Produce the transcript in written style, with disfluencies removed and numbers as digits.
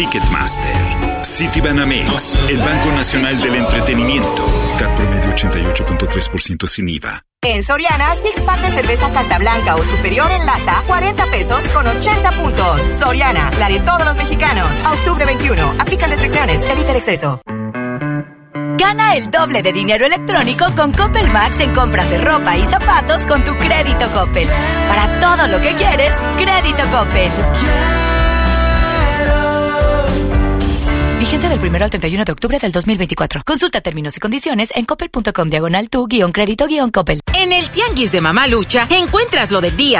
Ticketmaster, Citibanamex, el Banco Nacional del Entretenimiento. CAT promedio 88.3% sin IVA. En Soriana, Six Pack de cerveza Carta Blanca o superior en lata, 40 pesos con 80 puntos. Soriana, la de todos los mexicanos. A octubre 21. Aplican restricciones. Evita el exceso. Gana el doble de dinero electrónico con Coppel Max en compras de ropa y zapatos con tu crédito Coppel. Para todo lo que quieres, crédito Coppel. Vigencia del 1 al 31 de octubre del 2024. Consulta términos y condiciones en coppel.com/tu-crédito-coppel. En el Tianguis de Mamalucha encuentras lo del día